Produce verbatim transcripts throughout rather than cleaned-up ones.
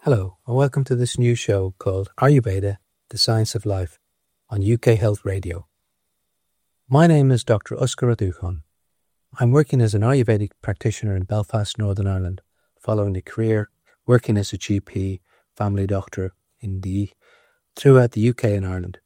Hello, and welcome to this new show called Ayurveda, The Science of Life on U K Health Radio. My name is Doctor Uskar Adukhan. I'm working as an Ayurvedic practitioner in Belfast, Northern Ireland, following a career working as a G P, family doctor in the throughout the U K and Ireland.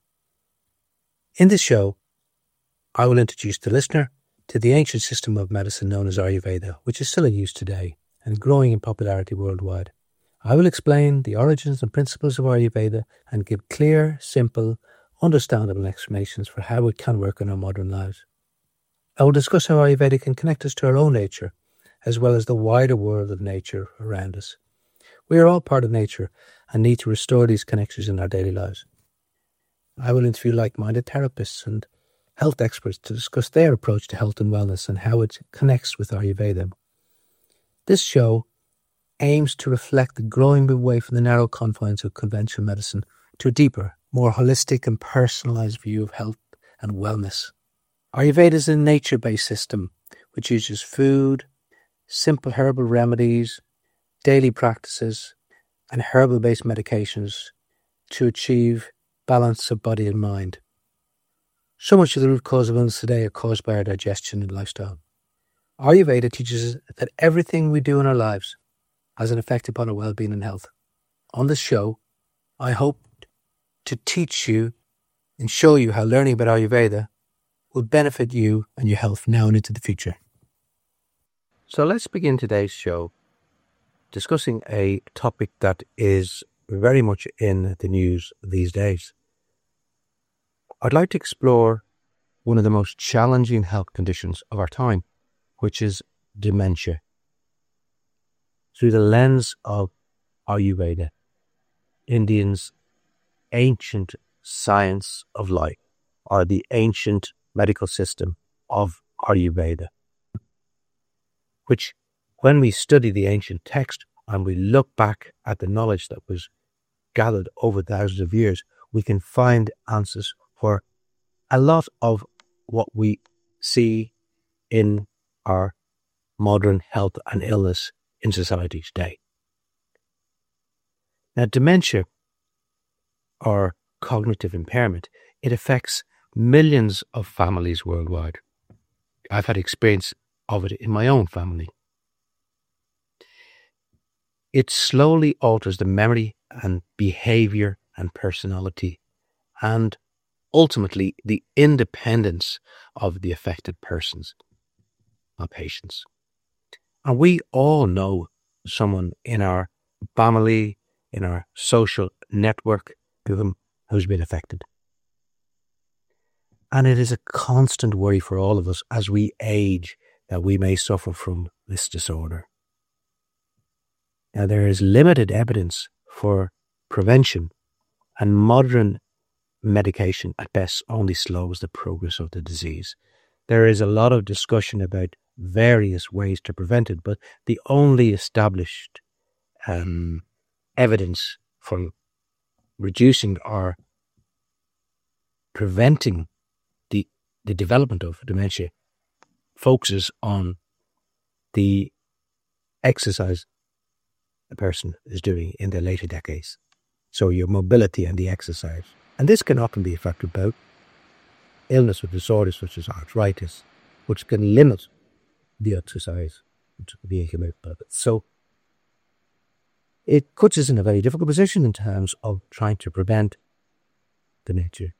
In this show, I will introduce the listener to the ancient system of medicine known as Ayurveda, which is still in use today and growing in popularity worldwide. I will explain the origins and principles of Ayurveda and give clear, simple, understandable explanations for how it can work in our modern lives. I will discuss how Ayurveda can connect us to our own nature, as well as the wider world of nature around us. We are all part of nature and need to restore these connections in our daily lives. I will interview like-minded therapists and health experts to discuss their approach to health and wellness and how it connects with Ayurveda. This show aims to reflect the growing move away from the narrow confines of conventional medicine to a deeper, more holistic and personalised view of health and wellness. Ayurveda is a nature-based system which uses food, simple herbal remedies, daily practices and herbal-based medications to achieve balance of body and mind. So much of the root cause of illness today are caused by our digestion and lifestyle. Ayurveda teaches us that everything we do in our lives has an effect upon our well-being and health. On this show, I hope to teach you and show you how learning about Ayurveda will benefit you and your health now and into the future. So let's begin today's show discussing a topic that is very much in the news these days. I'd like to explore one of the most challenging health conditions of our time, which is dementia, through the lens of Ayurveda, Indians' ancient science of life, or the ancient medical system of Ayurveda, which, when we study the ancient text and we look back at the knowledge that was gathered over thousands of years, we can find answers for a lot of what we see in our modern health and illness in society today. Now, dementia, or cognitive impairment, it affects millions of families worldwide. I've had experience of it in my own family. It slowly alters the memory and behavior and personality, and ultimately the independence of the affected persons or patients. And we all know someone in our family, in our social network, to whom who's been affected. And it is a constant worry for all of us as we age that we may suffer from this disorder. Now, there is limited evidence for prevention, and modern medication at best only slows the progress of the disease. There is a lot of discussion about various ways to prevent it, but the only established um, evidence for reducing or preventing the, the development of dementia focuses on the exercise a person is doing in their later decades. So your mobility and the exercise. And this can often be affected by illness or disorders such as arthritis, which can limit the exercise which being able to. So it puts us in a very difficult position in terms of trying to prevent dementia.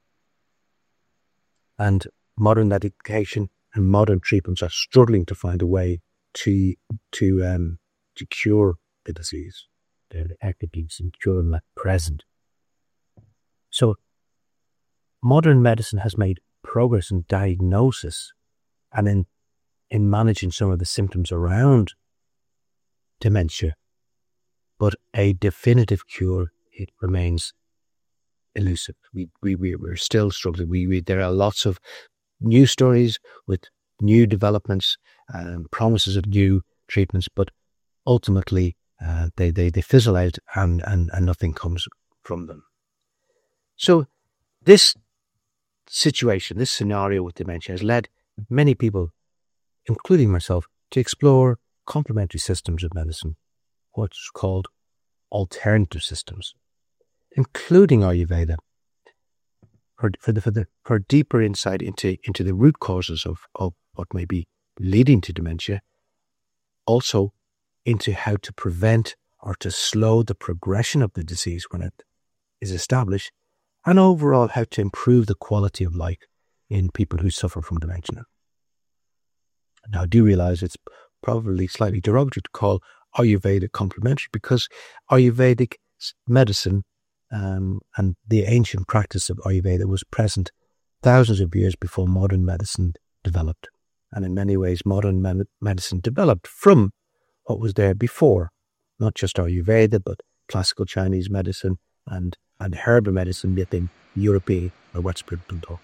And modern medication and modern treatments are struggling to find a way to to um to cure the disease. They're actively curing at present. So modern medicine has made progress in diagnosis and in in managing some of the symptoms around dementia, but a definitive cure, it remains elusive. We we we we're still struggling. We, we there are lots of new stories with new developments and promises of new treatments, but ultimately uh, they, they they fizzle out and, and and nothing comes from them. So this situation, this scenario with dementia has led many people, including myself, to explore complementary systems of medicine, what's called alternative systems, including Ayurveda, for, for, the, for, the, for deeper insight into, into the root causes of, of what may be leading to dementia, also into how to prevent or to slow the progression of the disease when it is established, and overall how to improve the quality of life in people who suffer from dementia. Now, I do realize it's probably slightly derogatory to call Ayurveda complementary, because Ayurvedic medicine um, and the ancient practice of Ayurveda was present thousands of years before modern medicine developed. And in many ways, modern med- medicine developed from what was there before, not just Ayurveda, but classical Chinese medicine and, and herbal medicine within European or Western thought.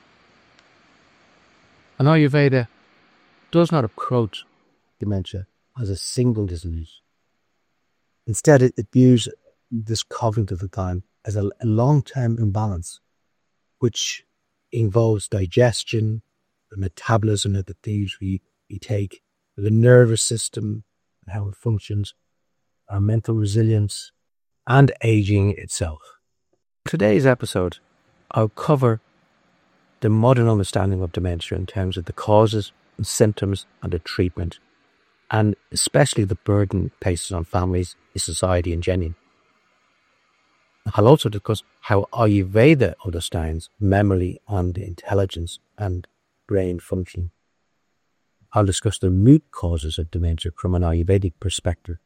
And Ayurveda does not approach dementia as a single disease. Instead, it, it views this cognitive decline as a, a long-term imbalance, which involves digestion, the metabolism of the things we, we take, the nervous system and how it functions, our mental resilience, and aging itself. In today's episode, I'll cover the modern understanding of dementia in terms of the causes and symptoms and the treatment, and especially the burden it places on families, society in general. I'll also discuss how Ayurveda understands memory and intelligence and brain function. I'll discuss the root causes of dementia from an Ayurvedic perspective,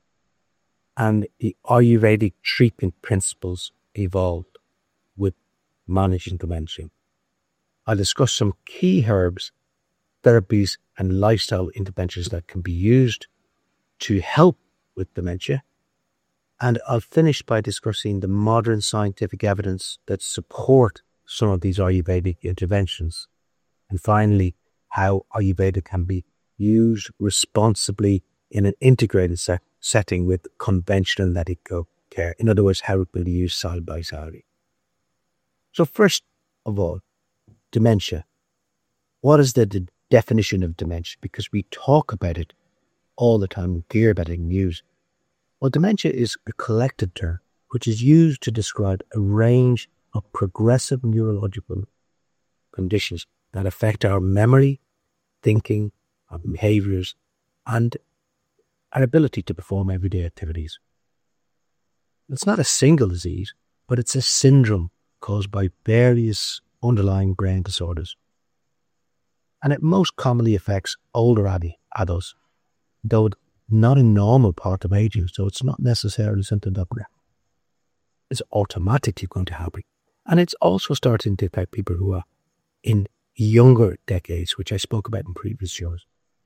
and the Ayurvedic treatment principles evolved with managing dementia. I'll discuss some key herbs, therapies, and lifestyle interventions that can be used to help with dementia. And I'll finish by discussing the modern scientific evidence that support some of these Ayurvedic interventions. And finally, how Ayurveda can be used responsibly in an integrated set, setting with conventional medical care. In other words, how it will be used side by side. So first of all, dementia. What is the, the definition of dementia? Because we talk about it all the time, we hear about it in news. Well, dementia is a collective term which is used to describe a range of progressive neurological conditions that affect our memory, thinking, our behaviors, and our ability to perform everyday activities. It's not a single disease, but it's a syndrome caused by various underlying brain disorders. And it most commonly affects older ad- adults, though not a normal part of aging, so it's not necessarily something that is automatically going to happen. And it's also starting to affect people who are in younger decades, which I spoke about in previous shows.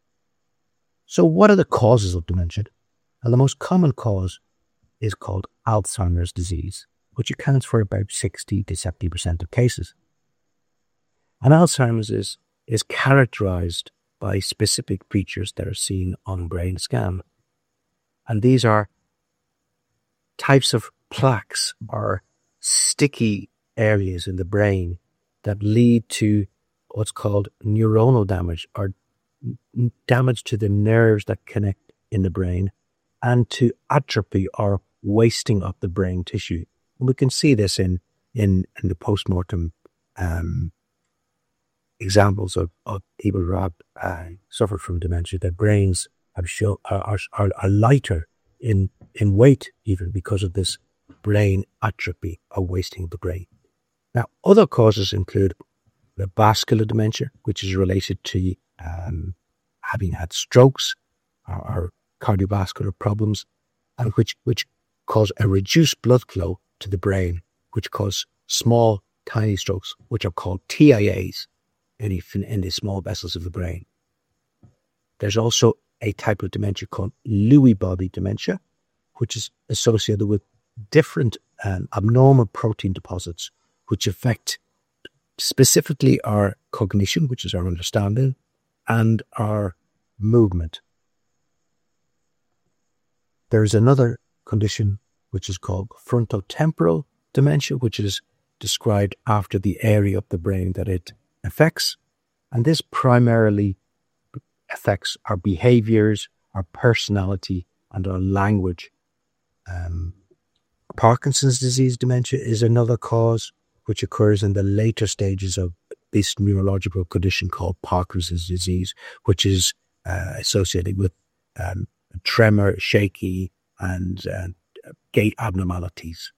So what are the causes of dementia? Well, the most common cause is called Alzheimer's disease, which accounts for about sixty to seventy percent of cases. And Alzheimer's is, is characterized by specific features that are seen on brain scan. And these are types of plaques or sticky areas in the brain that lead to what's called neuronal damage, or damage to the nerves that connect in the brain, and to atrophy or wasting of the brain tissue. And we can see this in, in, in the post-mortem um, examples of, of people who have uh, suffered from dementia. Their brains have show, are, are, are lighter in, in weight, even because of this brain atrophy or wasting of the brain. Now, other causes include the vascular dementia, which is related to um, having had strokes or, or cardiovascular problems, and which, which cause a reduced blood flow to the brain, which cause small, tiny strokes, which are called T I As in, in the small vessels of the brain. There's also a type of dementia called Lewy body dementia, which is associated with different um, abnormal protein deposits, which affect specifically our cognition, which is our understanding, and our movement. There's another condition which is called frontotemporal dementia, which is described after the area of the brain that it affects. And this primarily affects our behaviors, our personality, and our language um, Parkinson's disease dementia is another cause, which occurs in the later stages of this neurological condition called Parkinson's disease, which is uh, associated with um, tremor, shaky, and uh, gait abnormalities.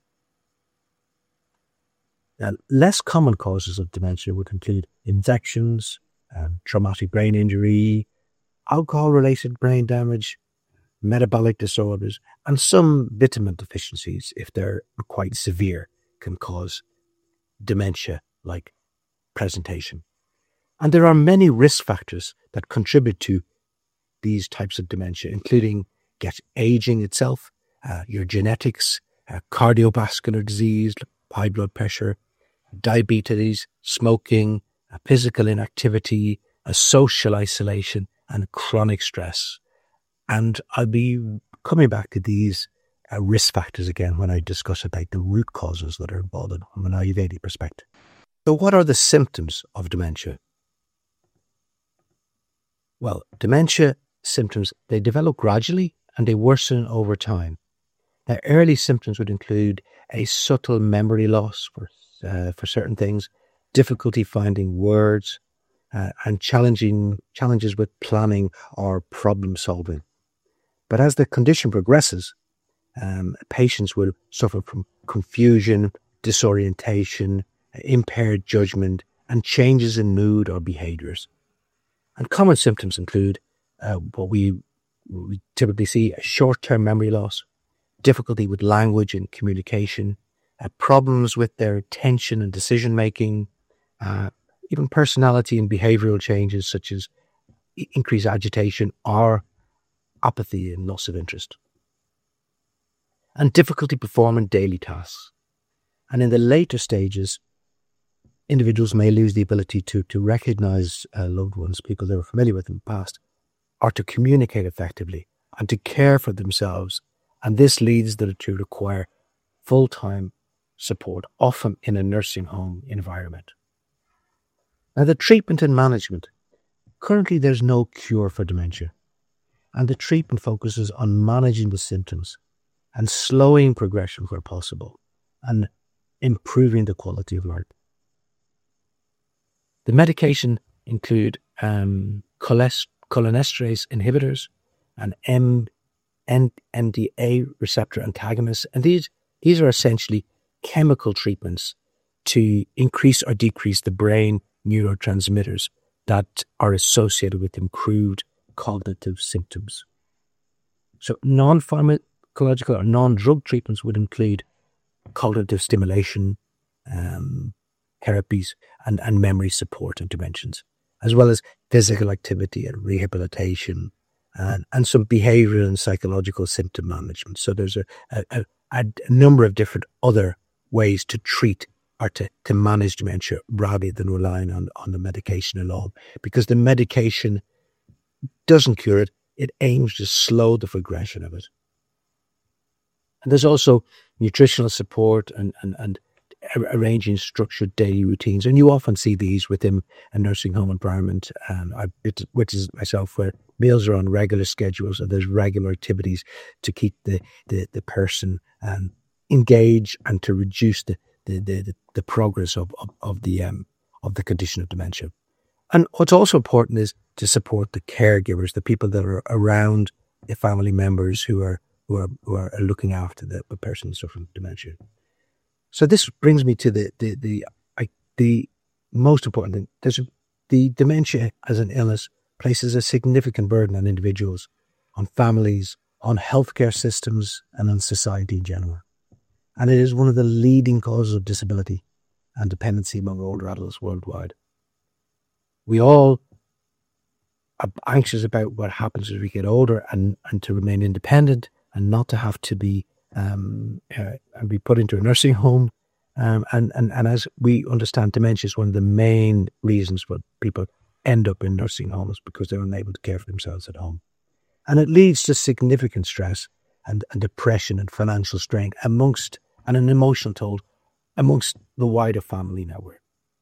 Now, less common causes of dementia would include infections, um, traumatic brain injury, alcohol-related brain damage, metabolic disorders, and some vitamin deficiencies, if they're quite severe, can cause dementia-like presentation. And there are many risk factors that contribute to these types of dementia, including get aging itself, uh, your genetics, uh, cardiovascular disease, high blood pressure, diabetes, smoking, uh, physical inactivity, uh, social isolation, and chronic stress. And I'll be coming back to these uh, risk factors again when I discuss about the root causes that are involved from an Ayurvedic perspective. So what are the symptoms of dementia? Well, dementia symptoms, they develop gradually and they worsen over time. Now, early symptoms would include a subtle memory loss for, uh, for certain things, difficulty finding words, uh, and challenging challenges with planning or problem solving. But as the condition progresses, um, patients will suffer from confusion, disorientation, impaired judgment, and changes in mood or behaviours. And common symptoms include uh, what we, we typically see: a short-term memory loss, difficulty with language and communication, uh, problems with their attention and decision-making, uh, even personality and behavioural changes such as increased agitation or apathy and loss of interest, and difficulty performing daily tasks. And in the later stages, individuals may lose the ability to, to recognise uh, loved ones, people they were familiar with in the past, or to communicate effectively and to care for themselves. And this leads them to require full-time support, often in a nursing home environment. Now, the treatment and management. Currently, there's no cure for dementia, and the treatment focuses on managing the symptoms and slowing progression where possible and improving the quality of life. The medication include um, cholest- cholinesterase inhibitors and M- N D A receptor antagonists, and these these are essentially chemical treatments to increase or decrease the brain neurotransmitters that are associated with improved cognitive symptoms. So non-pharmacological or non-drug treatments would include cognitive stimulation, um, therapies, and, and memory support interventions, as well as physical activity and rehabilitation, and, and some behavioral and psychological symptom management. So there's a, a, a, a number of different other ways to treat or to, to manage dementia rather than relying on, on the medication alone, because the medication doesn't cure it. It aims to slow the progression of it. And there's also nutritional support and, and, and arranging structured daily routines. And you often see these within a nursing home environment, and I witnessed myself where meals are on regular schedules and there's regular activities to keep the, the, the person um, engaged and to reduce the, the, the, the progress of, of, of the um, of the condition of dementia. And what's also important is to support the caregivers, the people that are around the family members who are who are who are looking after the, the person suffering from dementia. So this brings me to the the the I, the most important thing. There's a, the dementia as an illness places a significant burden on individuals, on families, on healthcare systems, and on society in general. And it is one of the leading causes of disability and dependency among older adults worldwide. We all are anxious about what happens as we get older and, and to remain independent and not to have to be um, uh, and be put into a nursing home. Um, and, and, and as we understand, dementia is one of the main reasons why people end up in nursing homes, because they're unable to care for themselves at home. And it leads to significant stress and, and depression and financial strain amongst, and an emotional toll amongst the wider family network.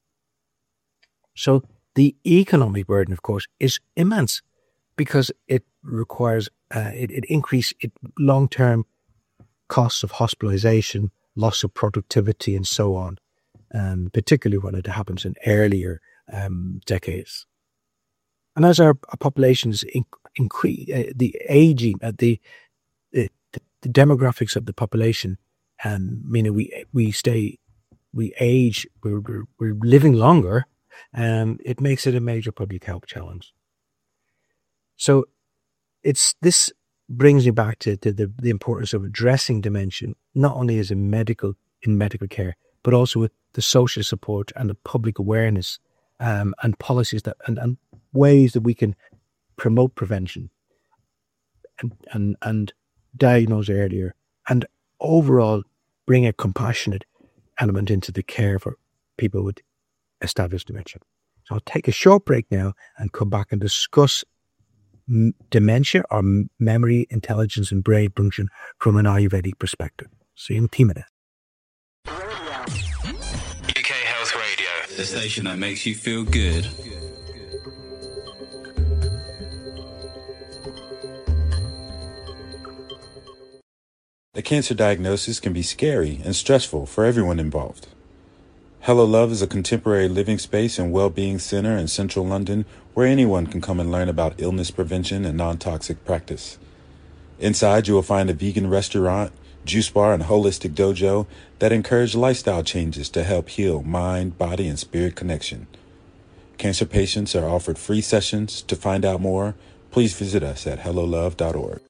So the economic burden, of course, is immense because it requires, uh, it, it increase it long-term costs of hospitalization, loss of productivity, and so on, um, particularly when it happens in earlier um, decades. And as our, our populations in, increase, uh, the aging, uh, the, the the demographics of the population, um, meaning we we stay, we age, we're we're, we're living longer, um, it makes it a major public health challenge. So, it's this brings me back to, to the, the importance of addressing dementia, not only as a medical in medical care, but also with the social support and the public awareness um, and policies that and, and ways that we can promote prevention and, and and diagnose earlier, and overall bring a compassionate element into the care for people with established dementia. So I'll take a short break now and come back and discuss m- dementia or m- memory, intelligence and brain function from an Ayurvedic perspective. See you in two minutes. U K Health Radio, the station that makes you feel good. A cancer diagnosis can be scary and stressful for everyone involved. Hello Love is a contemporary living space and well-being center in central London where anyone can come and learn about illness prevention and non-toxic practice. Inside, you will find a vegan restaurant, juice bar, and holistic dojo that encourage lifestyle changes to help heal mind, body, and spirit connection. Cancer patients are offered free sessions. To find out more, please visit us at hello love dot org.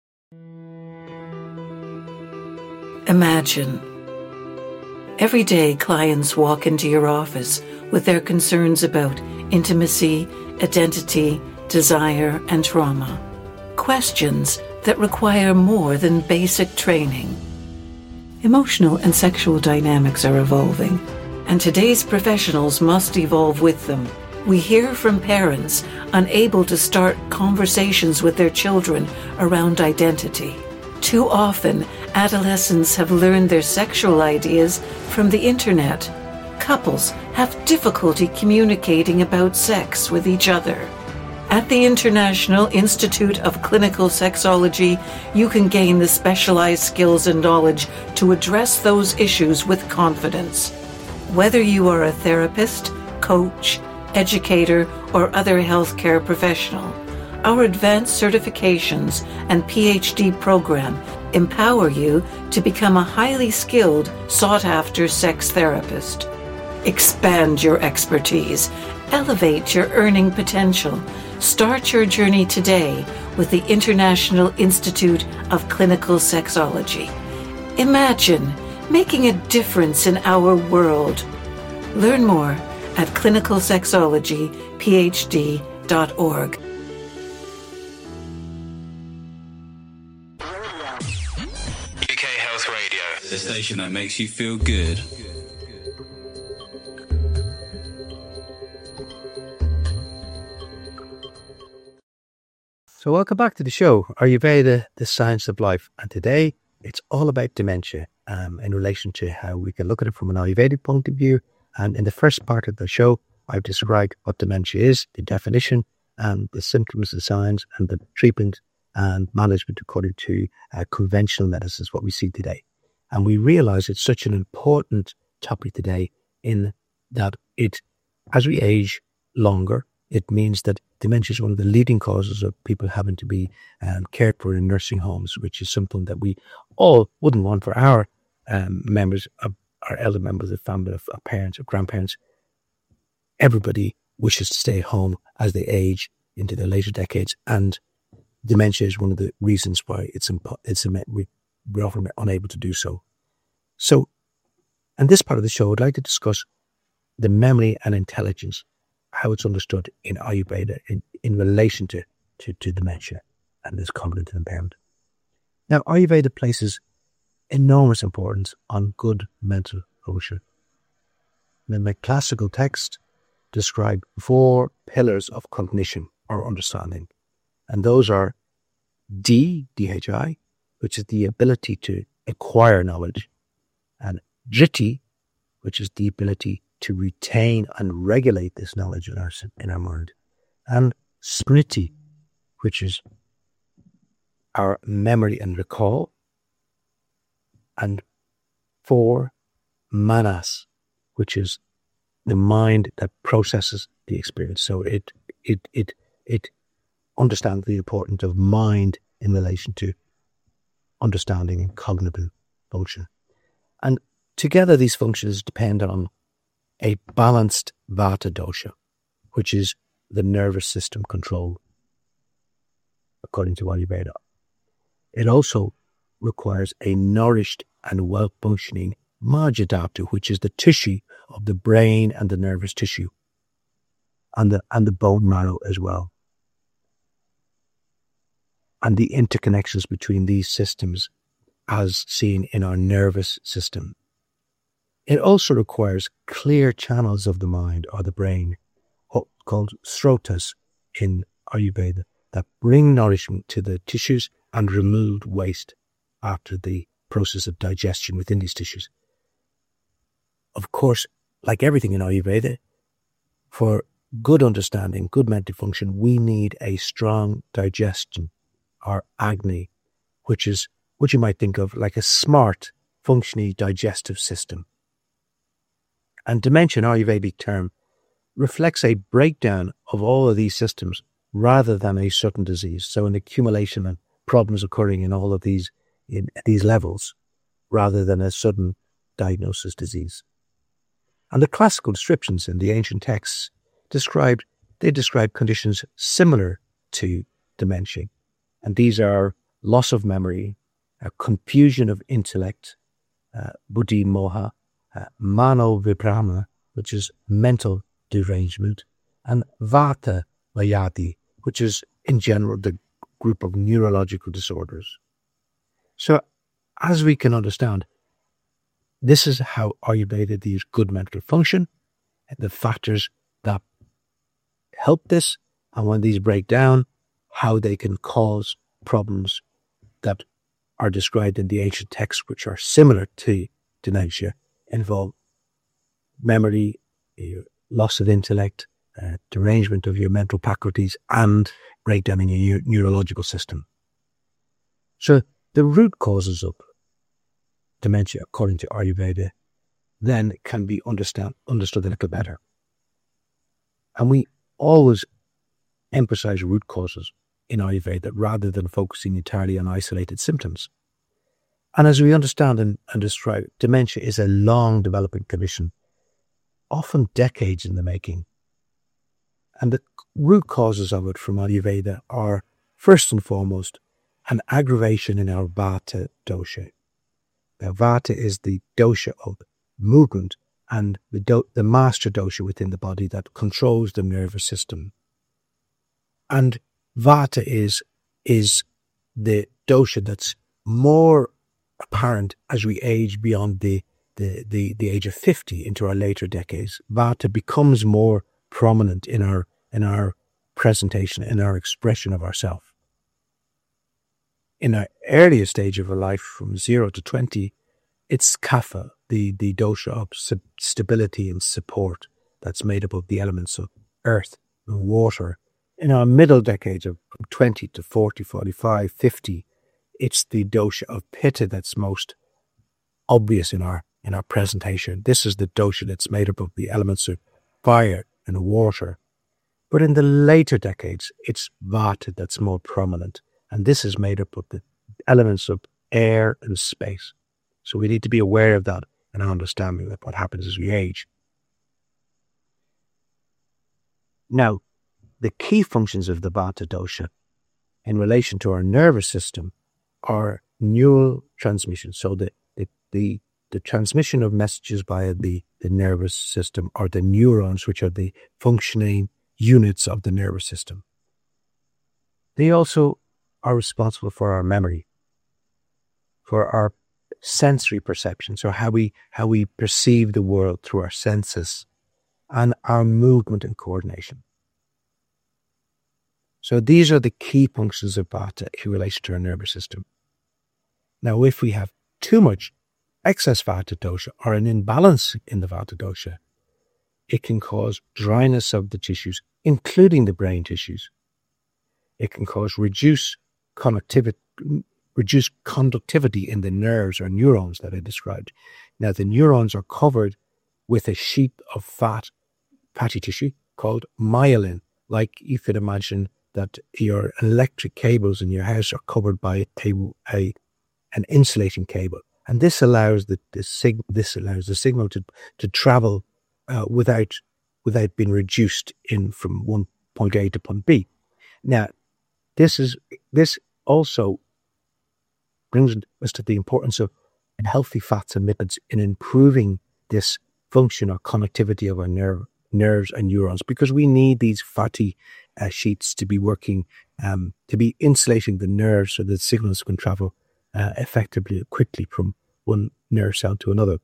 Imagine. Every day, clients walk into your office with their concerns about intimacy, identity, desire, and trauma. Questions that require more than basic training. Emotional and sexual dynamics are evolving, and today's professionals must evolve with them. We hear from parents unable to start conversations with their children around identity. Too often, adolescents have learned their sexual ideas from the internet. Couples have difficulty communicating about sex with each other. At the International Institute of Clinical Sexology, you can gain the specialized skills and knowledge to address those issues with confidence. Whether you are a therapist, coach, educator, or other healthcare professional, our advanced certifications and P H D program empower you to become a highly skilled, sought-after sex therapist. Expand your expertise, elevate your earning potential. Start your journey today with the International Institute of Clinical Sexology. Imagine making a difference in our world. Learn more at clinical sexology p h d dot org. U K Health Radio, the station that makes you feel good. So welcome back to the show, Ayurveda, the Science of Life. And today it's all about dementia um, in relation to how we can look at it from an Ayurvedic point of view. And in the first part of the show, I've described what dementia is, the definition, and the symptoms and signs, and the treatment and management according to uh, conventional medicines, what we see today. And we realize it's such an important topic today in that it, as we age longer, it means that dementia is one of the leading causes of people having to be um, cared for in nursing homes, which is something that we all wouldn't want for our um, members, of our elder members of family, of our parents, or grandparents. Everybody wishes to stay at home as they age into their later decades, and dementia is one of the reasons why it's impo- it's we, we're often unable to do so. So, in this part of the show, I'd like to discuss the memory and intelligence, how it's understood in Ayurveda in, in relation to, to, to dementia and this cognitive impairment. Now, Ayurveda places enormous importance on good mental function. The my classical text describe four pillars of cognition or understanding. And those are D, D H I, which is the ability to acquire knowledge, and Driti, which is the ability to retain and regulate this knowledge in our, in our mind, and Smriti, which is our memory and recall, and four, manas, which is the mind that processes the experience. So it it it it understands the importance of mind in relation to understanding and cognitive function. And together these functions depend on a balanced vata dosha, which is the nervous system control, according to Ayurveda. It also requires a nourished and well-functioning Majjadhatu, which is the tissue of the brain and the nervous tissue, and the, and the bone marrow as well. And the interconnections between these systems as seen in our nervous system. It also requires clear channels of the mind or the brain, called srotas in Ayurveda, that bring nourishment to the tissues and remove waste after the process of digestion within these tissues. Of course, like everything in Ayurveda, for good understanding, good mental function, we need a strong digestion, or Agni, which is what you might think of like a smart, functioning digestive system. And dementia, an Ayurvedic term, reflects a breakdown of all of these systems rather than a sudden disease. So an accumulation and problems occurring in all of these in these levels rather than a sudden diagnosis disease. And the classical descriptions in the ancient texts described, they describe conditions similar to dementia. And these are loss of memory, a confusion of intellect, uh, buddhi moha, uh, mano vibhrama, which is mental derangement, and vata vayadi, which is in general the group of neurological disorders. So, as we can understand, this is how Ayurveda views good mental function, and the factors that help this, and when these break down, how they can cause problems that are described in the ancient texts, which are similar to dementia, involve memory, loss of intellect, uh, derangement of your mental faculties, and breakdown in your neurological system. So the root causes of dementia, according to Ayurveda, then can be understand, understood a little better. And we always emphasize root causes in Ayurveda rather than focusing entirely on isolated symptoms. And as we understand and, and describe, dementia is a long developing condition, often decades in the making. And the root causes of it from Ayurveda are, first and foremost, an aggravation in our vata dosha. Now, vata is the dosha of movement and the, do- the master dosha within the body that controls the nervous system. And vata is, is the dosha that's more apparent as we age beyond the, the, the, the age of fifty into our later decades. Vata becomes more prominent in our, in our presentation, in our expression of ourself. In our earliest stage of our life, from zero to twenty, it's kapha, the, the dosha of sub- stability and support that's made up of the elements of earth and water. In our middle decades of twenty to forty, forty-five, fifty, it's the dosha of pitta that's most obvious in our in our presentation. This is the dosha that's made up of the elements of fire and water. But in the later decades, it's vata that's more prominent. And this is made up of the elements of air and space. So we need to be aware of that and understanding of what happens as we age. Now, the key functions of the vata dosha in relation to our nervous system are neural transmission. So the the the, the transmission of messages via the, the nervous system, or the neurons, which are the functioning units of the nervous system. They also are responsible for our memory, for our sensory perception, so how we how we perceive the world through our senses, and our movement and coordination. So these are the key functions of vata in relation to our nervous system. Now, if we have too much excess vata dosha or an imbalance in the vata dosha, it can cause dryness of the tissues, including the brain tissues. It can cause reduced connectivity, reduced conductivity in the nerves or neurons that I described. Now, the neurons are covered with a sheet of fat, fatty tissue called myelin. Like you could imagine that your electric cables in your house are covered by a, a an insulating cable, and this allows the, the sig this allows the signal to to travel uh, without without being reduced in from one point A to point B. Now, this is this also brings us to the importance of healthy fats and lipids in improving this function or connectivity of our nerve, nerves and neurons, because we need these fatty uh, sheets to be working, um, to be insulating the nerves so that signals can travel uh, effectively, quickly from one nerve cell to another.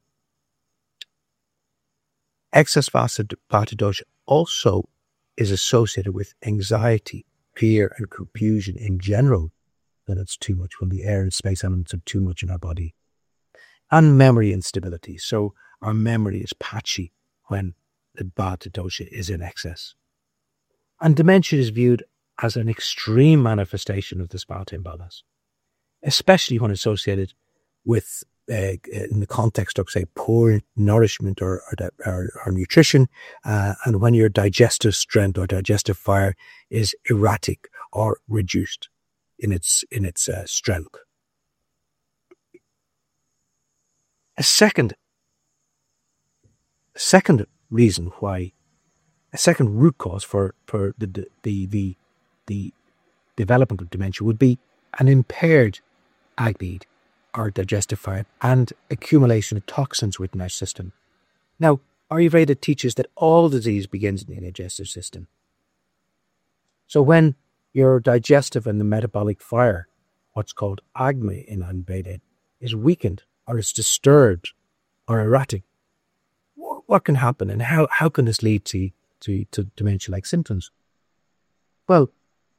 Excess fatty dosha also is associated with anxiety, fear and confusion in general, that it's too much when the air and space elements are too much in our body. And memory instability. So our memory is patchy when the vata dosha is in excess. And dementia is viewed as an extreme manifestation of this vata imbalance, especially when associated with, uh, in the context of, say, poor nourishment or, or, or, or nutrition, uh, and when your digestive strength or digestive fire is erratic or reduced in its, in its uh, strength. A second, a second reason why, a second root cause for, for the, the, the, the development of dementia would be an impaired Agni or digestive fire and accumulation of toxins within our system. Now, Ayurveda teaches that all disease begins in the digestive system. So when your digestive and the metabolic fire, what's called Agni in Ayurveda, is weakened, or is disturbed or erratic, what can happen, and how, how can this lead to, to, to dementia-like symptoms? Well,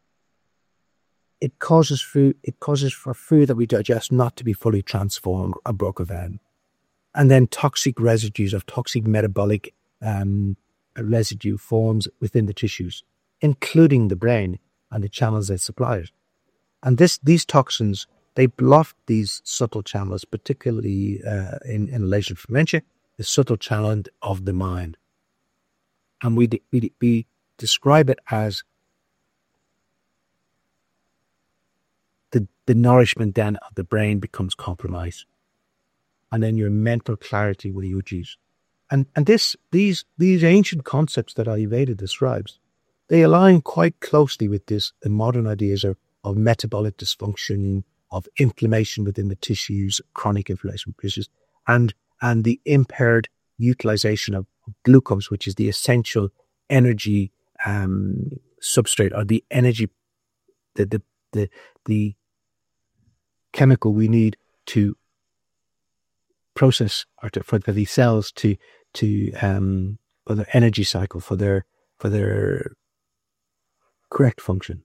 it causes food, it causes for food that we digest not to be fully transformed or broken down. And then toxic residues of toxic metabolic um, residue forms within the tissues, including the brain and the channels that supply it. And this, these toxins, they block these subtle channels, particularly uh, in, in relation to dementia, the subtle channel of the mind. And we, we, we describe it as the, the nourishment then of the brain becomes compromised. And then your mental clarity will reduce. And, and this, these, these ancient concepts that Ayurveda describes, they align quite closely with this, the modern ideas of, of metabolic dysfunction, of inflammation within the tissues, chronic inflammation tissues, and and the impaired utilization of glucose, which is the essential energy um, substrate, or the energy, the the the, the chemical we need to process, or to, for, for these cells to to um, for their energy cycle, for their for their correct function.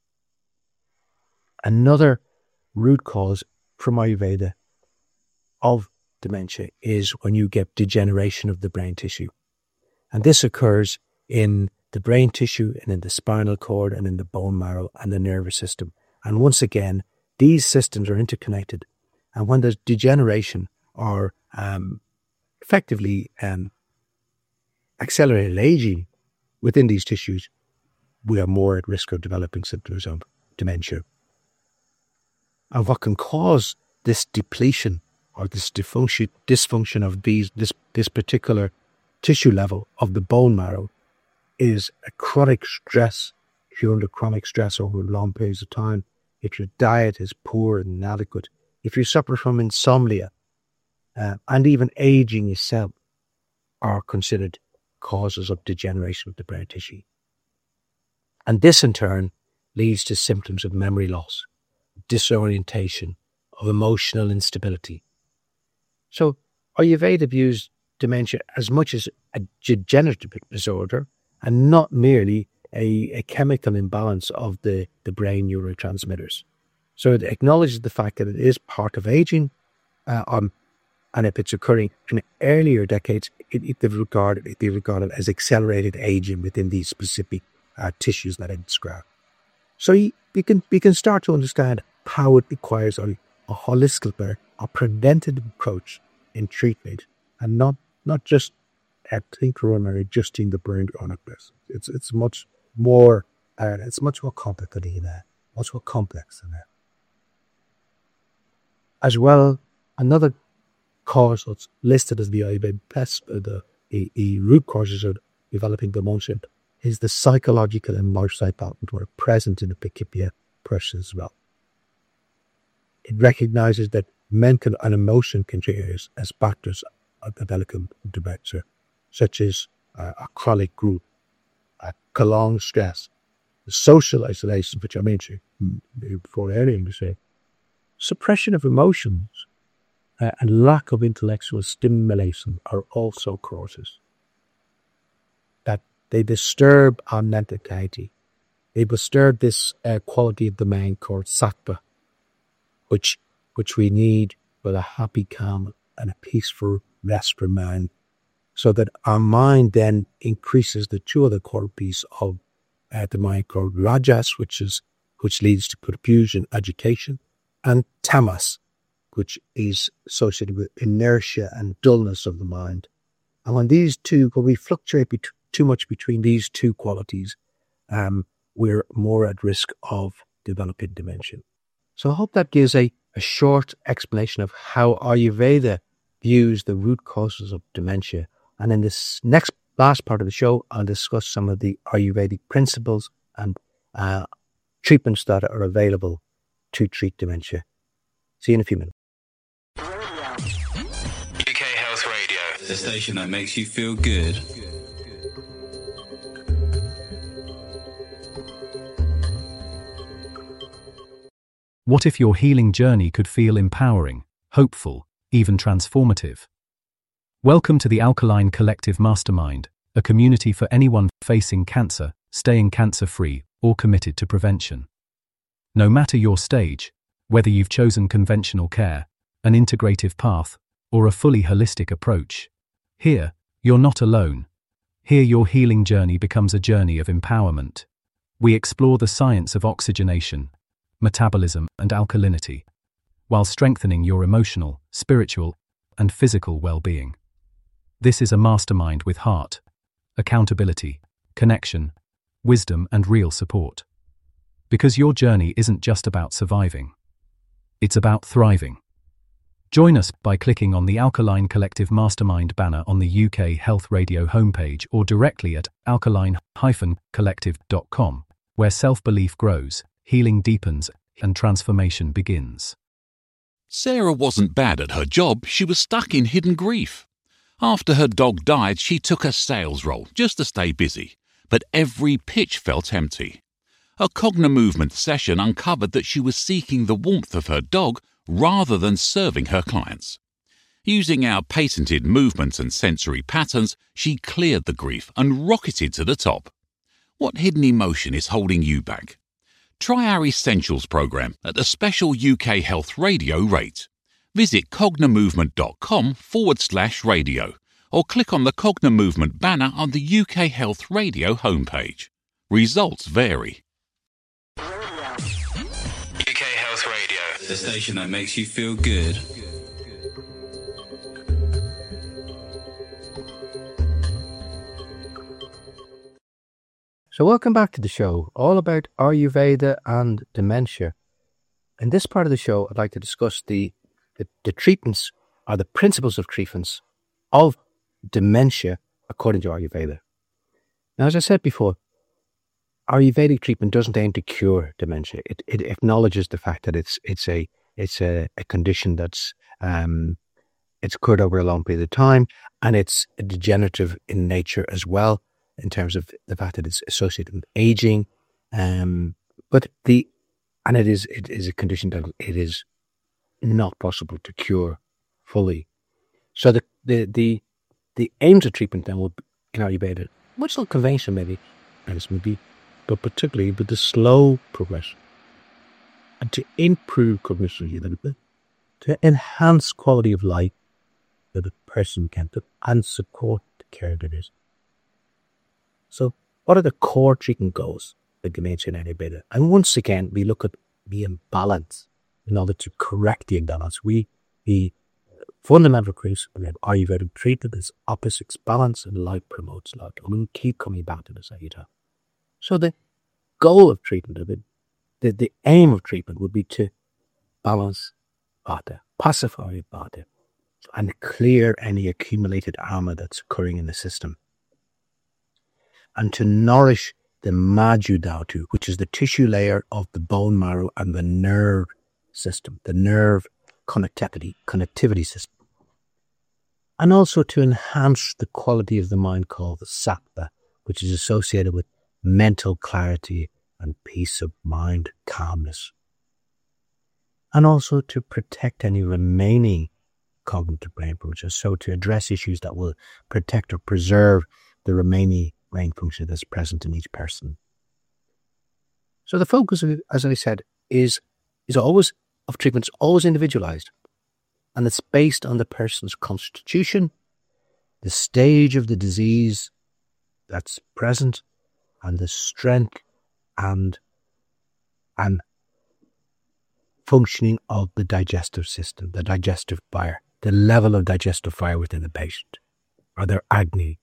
Another root cause from Ayurveda of dementia is when you get degeneration of the brain tissue. And this occurs in the brain tissue and in the spinal cord and in the bone marrow and the nervous system. And once again, these systems are interconnected. And when there's degeneration or um, effectively um, accelerated aging within these tissues, we are more at risk of developing symptoms of dementia. And what can cause this depletion or this dysfunction, dysfunction of these, this, this particular tissue level of the bone marrow is a chronic stress. If you're under chronic stress over long periods of time, if your diet is poor and inadequate, if you suffer from insomnia, uh, and even aging itself are considered causes of degeneration of the brain tissue. And this in turn leads to symptoms of memory loss, disorientation, of emotional instability. So Ayurveda views dementia as much as a degenerative disorder and not merely a, a chemical imbalance of the, the brain neurotransmitters. So it acknowledges the fact that it is part of aging, uh, um, and if it's occurring in earlier decades, it, it, they regard it, they regard it as accelerated aging within these specific uh, tissues that I described. So you, you can we can start to understand how it requires a, a holistic, a preventative approach in treatment, and not not just at tinkering or adjusting the brain chronicles. It's it's much more uh, it's much more complicated than that, much more complex than that. As well, another cause that's listed as the Ayurvedic best, uh, the a, a root causes of developing dementia is the psychological and lifestyle patterns that are present in the Principia person as well. It recognizes that mental and emotion contributors as factors of developing dementia, such as uh, a chronic group, a prolonged stress, the social isolation, which I mentioned before earlier to say, suppression of emotions, uh, and lack of intellectual stimulation are also causes that they disturb our mental clarity. They disturb this uh, quality of the mind called sattva, which which we need for a happy, calm, and a peaceful, restful mind, so that our mind then increases the two other qualities of uh, the mind called rajas, which is which leads to confusion, agitation, and tamas, which is associated with inertia and dullness of the mind. And when these two, when we fluctuate bet- too much between these two qualities, um, we're more at risk of developing dementia. So I hope that gives a, a short explanation of how Ayurveda views the root causes of dementia. And in this next last part of the show, I'll discuss some of the Ayurvedic principles and uh, treatments that are available to treat dementia. See you in a few minutes. U K Health Radio, the station that makes you feel good. What if your healing journey could feel empowering, hopeful, even transformative? Welcome to the Alkaline Collective Mastermind, a community for anyone facing cancer, staying cancer-free, or committed to prevention. No matter your stage, whether you've chosen conventional care, an integrative path, or a fully holistic approach, here, you're not alone. Here your healing journey becomes a journey of empowerment. We explore the science of oxygenation, metabolism, and alkalinity, while strengthening your emotional, spiritual, and physical well-being. This is a mastermind with heart, accountability, connection, wisdom, and real support. Because your journey isn't just about surviving. It's about thriving. Join us by clicking on the Alkaline Collective Mastermind banner on the U K Health Radio homepage or directly at alkaline dash collective dot com, where self-belief grows, healing deepens, and transformation begins. Sarah wasn't bad at her job, she was stuck in hidden grief. After her dog died, she took a sales role just to stay busy, but every pitch felt empty. A Cognimovement session uncovered that she was seeking the warmth of her dog rather than serving her clients. Using our patented movements and sensory patterns, she cleared the grief and rocketed to the top. What hidden emotion is holding you back? Try our Essentials program at a special U K Health Radio rate. Visit cognimovement.com forward slash radio or click on the Cognimovement banner on the U K Health Radio homepage. Results vary. U K Health Radio, the station that makes you feel good. So welcome back to the show, all about Ayurveda and dementia. In this part of the show, I'd like to discuss the, the, the treatments or the principles of treatments of dementia according to Ayurveda. Now, as I said before, Ayurvedic treatment doesn't aim to cure dementia. It, it acknowledges the fact that it's it's a it's a, a condition that's um, it's occurred over a long period of time, and it's degenerative in nature as well, in terms of the fact that it's associated with aging. Um, but the and it is it is a condition that it is not possible to cure fully. So the the the, the aims of treatment then would be, in Ayurveda, much like convention maybe, and this would be, but particularly with the slow progression, and to improve cognition a little bit, to enhance quality of life that a person can do and support the caregivers. So what are the core treatment goals? the dementia and Ayurveda. And once again, we look at the imbalance in order to correct the imbalance. We, the fundamental principle of Ayurvedic treatment is opposites balance and life promotes life. And we'll keep coming back to this, Ayurveda. So the goal of treatment, the, the, the aim of treatment would be to balance Vata, pacify Vata, and clear any accumulated armor that's occurring in the system. And to nourish the Majudhatu, which is the tissue layer of the bone marrow and the nerve system, the nerve connectivity, connectivity system. And also to enhance the quality of the mind called the Sattva, which is associated with mental clarity and peace of mind, calmness. And also to protect any remaining cognitive brain functions, so to address issues that will protect or preserve the remaining brain function that's present in each person. So the focus, of, as I said, is is always of treatment, is always individualized, and it's based on the person's constitution, the stage of the disease that's present, and the strength and and functioning of the digestive system, the digestive fire, the level of digestive fire within the patient, or their agni.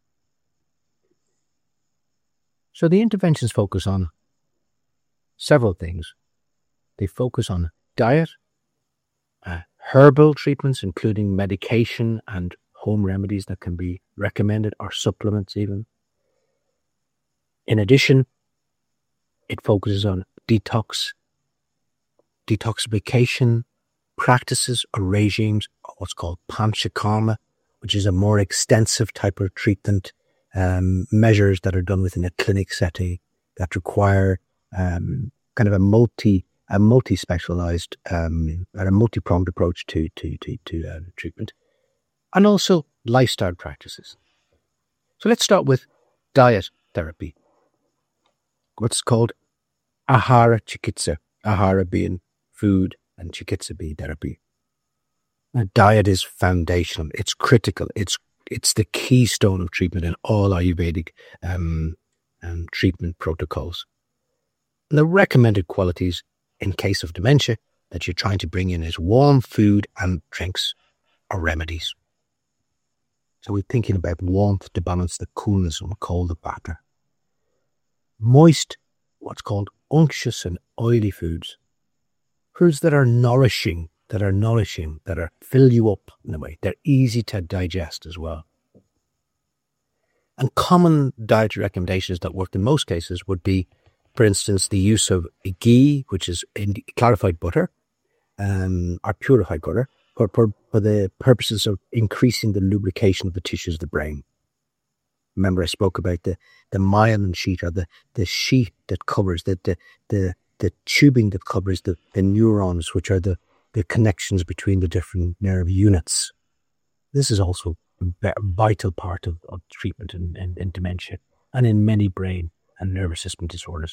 So the interventions focus on several things. They focus on diet, uh, herbal treatments, including medication and home remedies that can be recommended, or supplements even. In addition, it focuses on detox, detoxification practices or regimes, what's called panchakarma, which is a more extensive type of treatment, um, measures that are done within a clinic setting that require um, kind of a multi, a multi-specialized, um, and a multi-pronged approach to to to, to uh, treatment, and also lifestyle practices. So let's start with diet therapy. What's called ahara chikitsa, ahara being food and chikitsa being therapy. Now, diet is foundational. It's critical. It's it's the keystone of treatment in all Ayurvedic um, um, treatment protocols. And the recommended qualities in case of dementia that you're trying to bring in is warm food and drinks or remedies. So we're thinking about warmth to balance the coolness and cold of Vata. Moist, what's called unctuous and oily foods. Foods that are nourishing, that are nourishing, that are fill you up in a way. They're easy to digest as well. And common dietary recommendations that work in most cases would be, for instance, the use of ghee, which is clarified butter, um, or purified butter, for, for, for the purposes of increasing the lubrication of the tissues of the brain. Remember, I spoke about the, the myelin sheet, or the, the sheet that covers, the, the, the, the tubing that covers the, the neurons, which are the, the connections between the different nerve units. This is also a vital part of, of treatment in, in, in dementia and in many brain and nervous system disorders.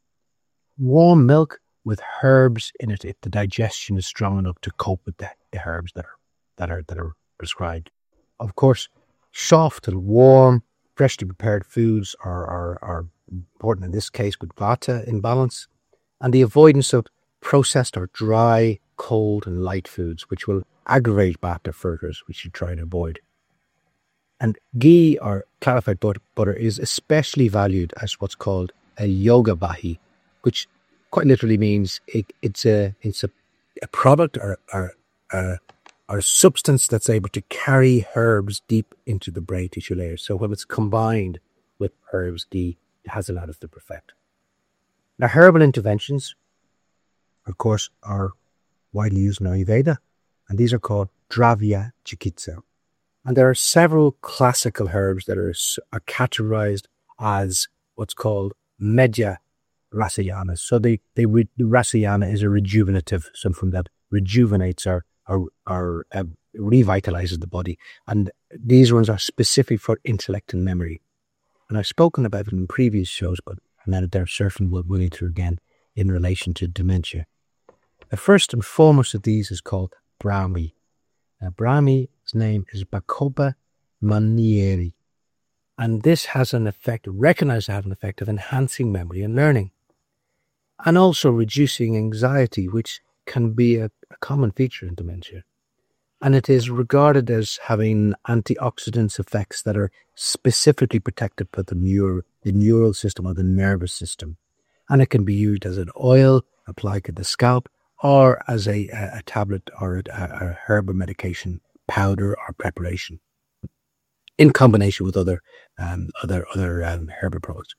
Warm milk with herbs in it if the digestion is strong enough to cope with the, the herbs that are, that are, that are prescribed. Of course, soft and warm, freshly prepared foods are, are, are important in this case with Vata imbalance, and the avoidance of processed or dry, cold and light foods, which will aggravate Vata further, we should try and avoid. And ghee or clarified butter, butter is especially valued as what's called a yoga vahi, which quite literally means it, it's a it's a, a product or, or, or, or a substance that's able to carry herbs deep into the brain tissue layer. So when it's combined with herbs, ghee has a lot of the effect. Now, herbal interventions, of course, are widely used in Ayurveda, and these are called Dravya Chikitsa. And there are several classical herbs that are, are categorized as what's called Medhya Rasayanas. So they, they the Rasayana is a rejuvenative, something that rejuvenates or, or, or uh, revitalizes the body. And these ones are specific for intellect and memory. And I've spoken about it in previous shows, but now they're certain we'll go into again in relation to dementia. The first and foremost of these is called Brahmi. Now, Brahmi's name is Bacopa Manieri, And this has an effect, recognized to have an effect of enhancing memory and learning. And also reducing anxiety, which can be a, a common feature in dementia. And it is regarded as having antioxidant effects that are specifically protected by the, neur- the neural system or the nervous system. And it can be used as an oil applied to the scalp, or as a, a, a tablet or a, a herbal medication powder or preparation, in combination with other um, other other um, herbal products.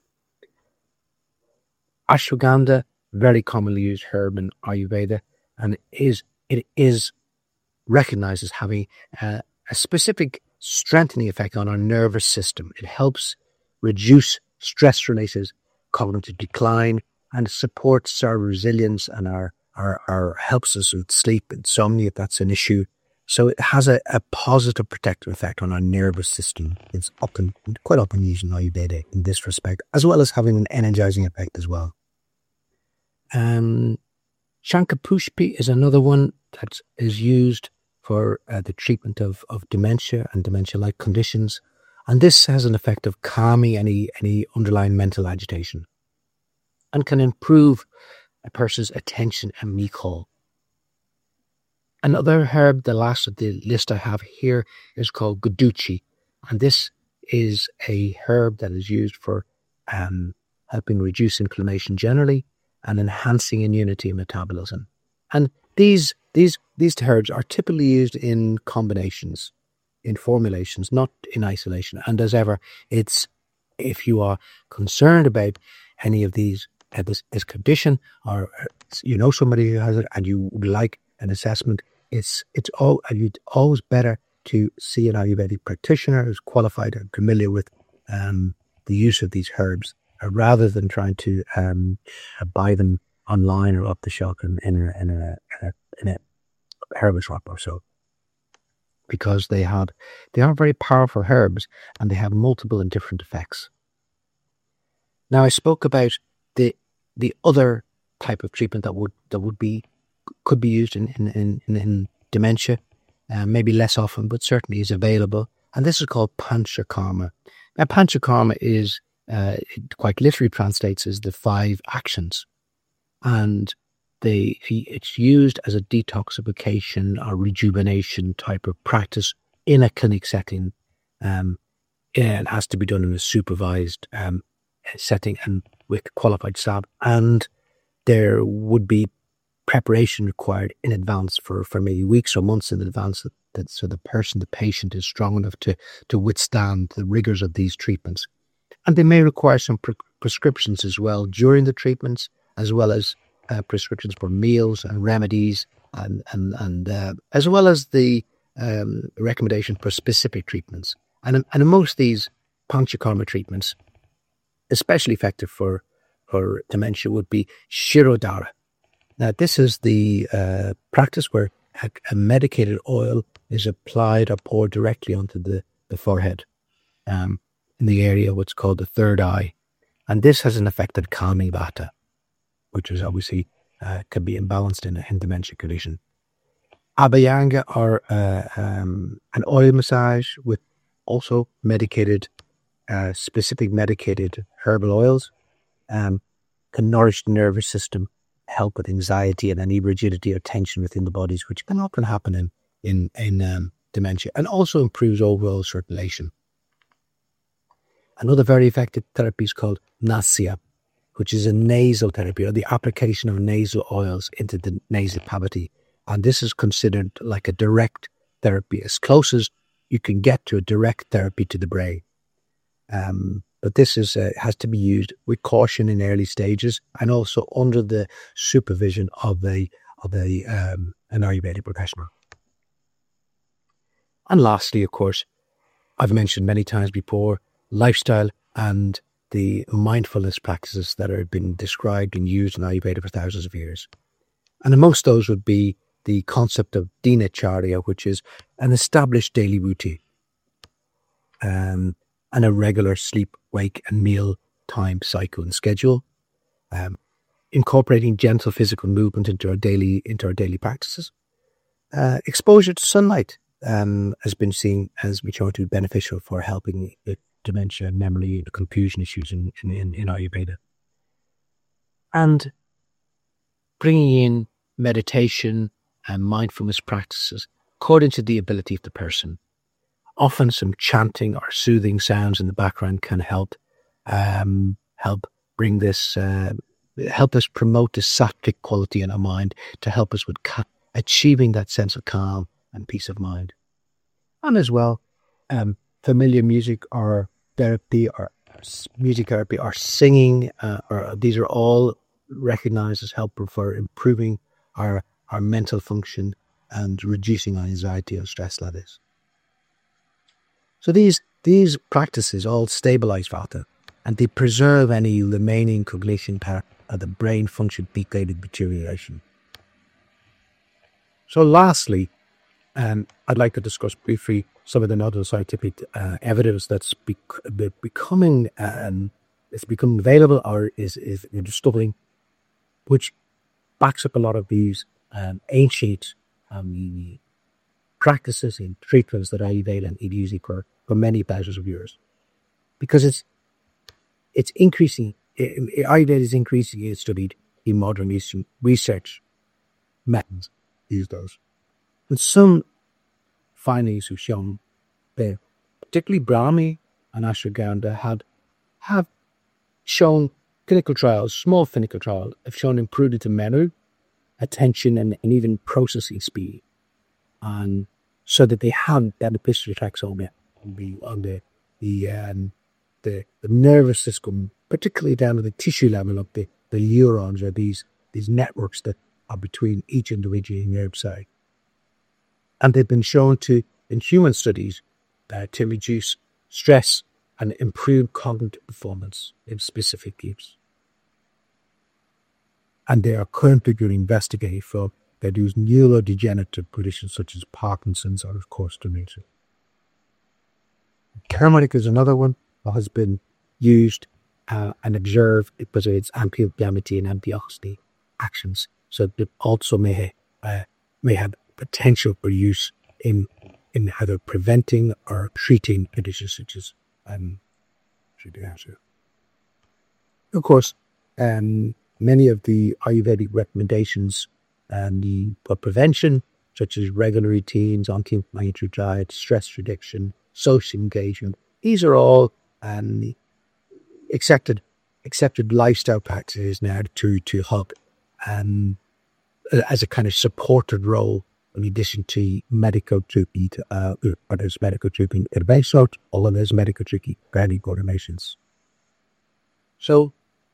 Ashwagandha, very commonly used herb in Ayurveda, and it is it is recognized as having uh, a specific strengthening effect on our nervous system. It helps reduce stress-related cognitive decline and supports our resilience and our, our, our helps us with sleep, insomnia, if that's an issue. So it has a, a positive protective effect on our nervous system. It's often, quite often used in Ayurveda in this respect, as well as having an energizing effect as well. Um, Shankapushpi is another one that is used for uh, the treatment of, of dementia and dementia-like conditions. And this has an effect of calming any, any underlying mental agitation and can improve a person's attention and recall. Another herb, the last of the list I have here, is called Guduchi. And this is a herb that is used for um, helping reduce inflammation generally and enhancing immunity and metabolism. And these these these herbs are typically used in combinations, in formulations, not in isolation. And as ever, it's if you are concerned about any of these, uh, this, this condition, or uh, you know somebody who has it and you would like an assessment, it's it's all it's always better to see an Ayurvedic practitioner who's qualified and familiar with um, the use of these herbs, uh, rather than trying to um, buy them online or off the shelf in, in, a, in, a, in, a, in a herb shop or so, because they had they are very powerful herbs and they have multiple and different effects. Now, I spoke about the the other type of treatment that would that would be could be used in in in, in dementia, uh, maybe less often, but certainly is available, and this is called Panchakarma. Now, Panchakarma is uh, it quite literally translates as the five actions. And they, it's used as a detoxification or rejuvenation type of practice in a clinic setting. Um, it has to be done in a supervised um, setting and with qualified staff. And there would be preparation required in advance for, for maybe weeks or months in advance, that, that so the person, the patient, is strong enough to, to withstand the rigors of these treatments. And they may require some pre- prescriptions as well during the treatments, as well as uh, prescriptions for meals and remedies, and and and uh, as well as the um, recommendation for specific treatments. And and in most of these Panchakarma treatments, especially effective for for dementia, would be Shirodhara. Now, this is the uh, practice where a, a medicated oil is applied or poured directly onto the the forehead, um, in the area what's called the third eye, and this has an effect of calming vata, which is obviously uh, can be imbalanced in a in dementia condition. Abhyanga, or uh, um, an oil massage with also medicated, uh, specific medicated herbal oils, um, can nourish the nervous system, help with anxiety and any rigidity or tension within the bodies, which can often happen in in in um, dementia, and also improves overall circulation. Another very effective therapy is called Nasya, which is a nasal therapy, or the application of nasal oils into the nasal cavity. And this is considered like a direct therapy, as close as you can get to a direct therapy to the brain. Um, but this is uh, has to be used with caution in early stages, and also under the supervision of a of a um, an Ayurvedic professional. And lastly, of course, I've mentioned many times before, lifestyle and the mindfulness practices that have been described and used in Ayurveda for thousands of years. And most of those would be the concept of dinacharya, which is an established daily routine, um, and a regular sleep, wake and meal time cycle and schedule, um, incorporating gentle physical movement into our daily into our daily practices. Uh, exposure to sunlight um, has been seen as shown to be beneficial for helping dementia, memory, and confusion issues in, in, in, in Ayurveda. And bringing in meditation and mindfulness practices according to the ability of the person. Often some chanting or soothing sounds in the background can help um, help bring this, uh, help us promote this sattvic quality in our mind to help us with ca- achieving that sense of calm and peace of mind. And as well, um, familiar music or therapy or music therapy or singing, uh, or these are all recognized as helpful for improving our, our mental function and reducing our anxiety and stress levels. So these these practices all stabilize Vata, and they preserve any remaining cognition part of the brain function peak-gated deterioration. So lastly, um, I'd like to discuss briefly some of the neuroscientific uh, evidence that's bec- becoming um, it's becoming available or is is discovering, which backs up a lot of these um, ancient um, practices and treatments that Ayurveda and is using for, for many thousands of years. Because it's it's increasing, it, Ayurveda is increasingly studied in modern Eastern research methods these days. And some findings have shown that particularly Brahmi and Ashwagandha had have shown clinical trials, small clinical trials, have shown improvement in memory, attention, and, and even processing speed. And so that they have beneficial effects on the on the on the the, um, the the nervous system, particularly down to the tissue level of the, the neurons or these these networks that are between each individual nerve cell. And they've been shown to in human studies uh, to reduce stress and improve cognitive performance in specific groups. And they are currently being investigated for that use neurodegenerative conditions such as Parkinson's or, of course, dementia. Turmeric is another one that has been used uh, and observed because of its anti-inflammatory and antioxidant actions. So it also may uh, may have potential for use in in either preventing or treating conditions such as um, dementia. Of course, um, many of the Ayurvedic recommendations and the for prevention, such as regular routines, anti-inflammatory diet, stress reduction, social engagement, these are all um, accepted accepted lifestyle practices now to to help um, as a kind of supported role in addition to medical treatment, uh, or there's medical treatment intervention, or there's medical treatment planning coordinations. So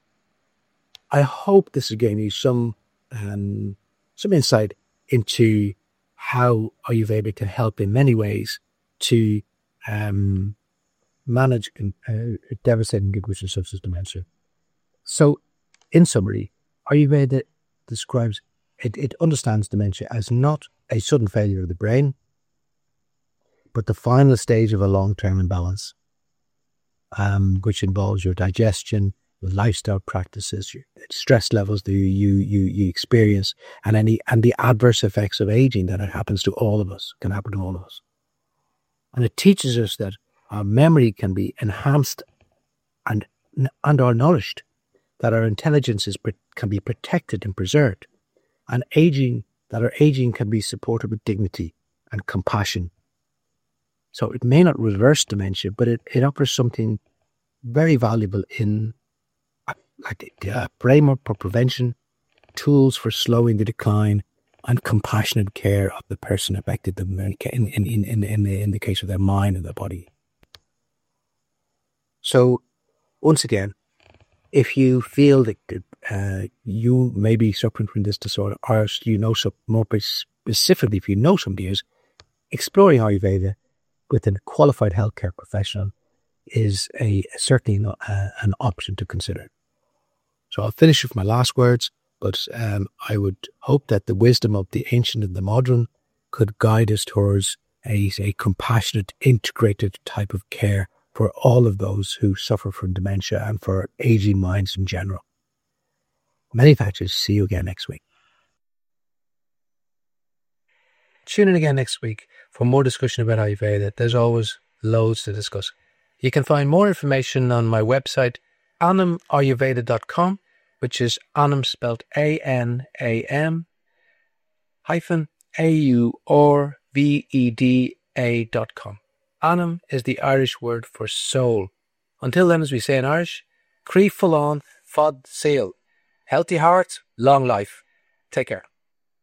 I hope this is giving you some um, some insight into how Ayurveda can help in many ways to um, manage uh, devastating conditions such as dementia. So, in summary, Ayurveda describes, it, it understands dementia as not a sudden failure of the brain, but the final stage of a long-term imbalance, um, which involves your digestion, your lifestyle practices, your stress levels that you, you you experience, and any and the adverse effects of aging that it happens to all of us, can happen to all of us. And it teaches us that our memory can be enhanced and and are nourished, that our intelligence is can be protected and preserved, and aging that our aging can be supported with dignity and compassion. So it may not reverse dementia, but it, it offers something very valuable in like a framework for prevention, tools for slowing the decline, and compassionate care of the person affected in, in, in, in, in, the, in the case of their mind and their body. So, once again, if you feel that uh, you may be suffering from this disorder, or you know some, more specifically, if you know somebody is, exploring Ayurveda with a qualified healthcare professional is a certainly not, uh, an option to consider. So I'll finish with my last words, but um, I would hope that the wisdom of the ancient and the modern could guide us towards a, a compassionate, integrated type of care for all of those who suffer from dementia and for aging minds in general. Many thanks. See you again next week. Tune in again next week for more discussion about Ayurveda. There's always loads to discuss. You can find more information on my website, anam ayurveda dot com, which is Anam spelled A N A M hyphen A U R V E D A dot com. Anam is the Irish word for soul. Until then, as we say in Irish, Crí Fullán Fad Sail. Healthy heart, long life. Take care.